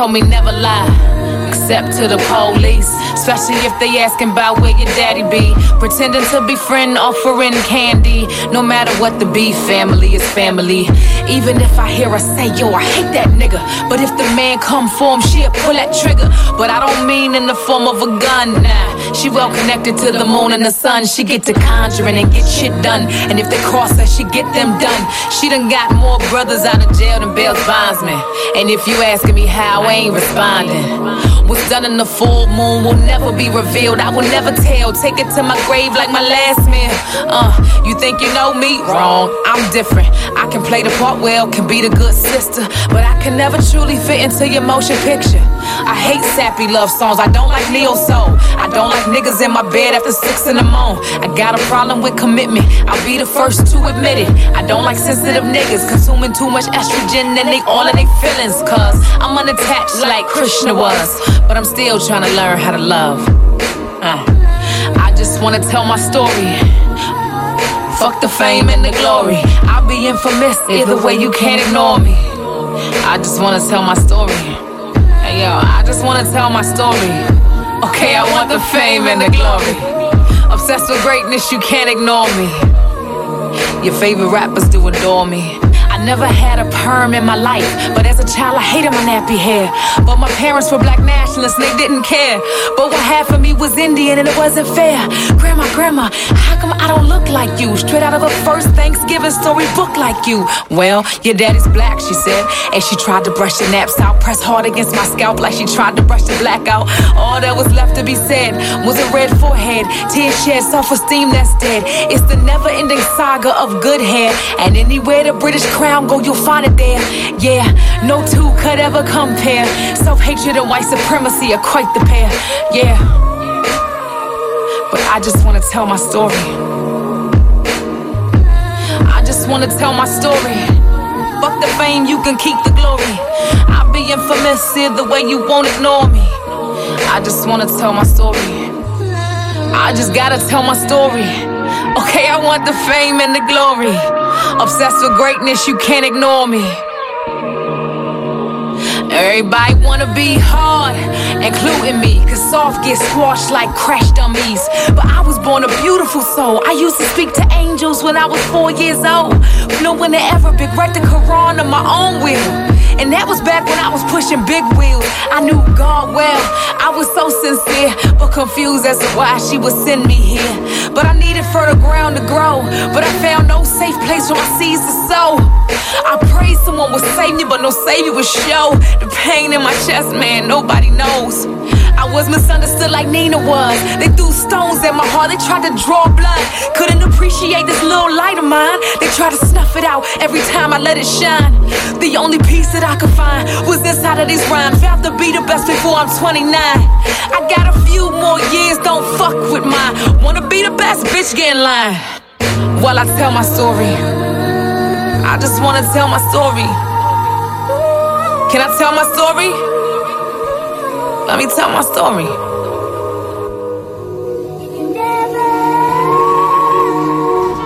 told me never lie, except to the police, especially if they asking about where your daddy be. Pretending to be friend, offering candy. No matter what the beef, family is family. Even if I hear her say, yo, I hate that nigga, but if the man come for him, she'll pull that trigger. But I don't mean in the form of a gun, nah. She well connected to the moon and the sun. She get to conjuring and get shit done, and if they cross her, she get them done. She done got more brothers out of jail than bail bondsmen. And if you asking me how, I ain't responding. What's done in the full moon will never be revealed. I will never tell. Take it to my grave like my last meal. You think you know me? Wrong. I'm different. I can play the part well, can be the good sister, but I can never truly fit into your motion picture. I hate sappy love songs. I don't like neo soul. I don't like niggas in my bed after 6 in the morning. I got a problem with commitment. I'll be the first to admit it. I don't like sensitive niggas consuming too much estrogen and they all in their feelings. Cause I'm unattached like Krishna was, but I'm still trying to learn how to love. I just wanna tell my story. Fuck the fame and the glory. I'll be infamous either way, you can't ignore me. I just wanna tell my story. Hey yo, I just wanna tell my story. Okay, I want the fame and the glory. Obsessed with greatness, you can't ignore me. Your favorite rappers do adore me. I never had a perm in my life, but as a child I hated my nappy hair. But my parents were black nationalists and they didn't care. But what half of me was Indian and it wasn't fair. Grandma, how come I don't look like you? Straight out of a first Thanksgiving storybook like you. Well, your daddy's black, she said, and she tried to brush the naps out. Press hard against my scalp like she tried to brush the black out. All that was left to be said was a red forehead, tears shed, self-esteem that's dead. It's the never-ending saga of good hair, and anywhere the British crown go, you'll find it there. Yeah, no two could ever compare. Self-hatred and white supremacy are quite the pair. Yeah, but I just wanna tell my story. I just wanna tell my story. Fuck the fame, you can keep the glory. I'll be infamous either way, you won't ignore me. I just wanna tell my story. I just gotta tell my story. Okay, I want the fame and the glory. Obsessed with greatness, you can't ignore me. Everybody wanna be hard, including me, cause soft gets squashed like crash dummies. But I was born a beautiful soul. I used to speak to angels when I was 4 years old. Knowing the Arabic, read the Quran on my own will. And that was back when I was pushing big wheels. I knew God well, I was so sincere, but confused as to why she would send me here. But I needed fertile ground to grow, but I found no safe place for my seeds to sow. I prayed someone would save me, but no savior would show. The pain in my chest, man, nobody knows. I was misunderstood like Nina was. They threw stones at my heart, they tried to draw blood. Couldn't appreciate this little light of mine. They tried to snuff it out every time I let it shine. The only peace that I could find was inside of these rhymes. Have to be the best before I'm 29. I got a few more years, don't fuck with mine. Wanna be the best, bitch, get in line. While I tell my story, I just wanna tell my story. Can I tell my story? Let me tell my story.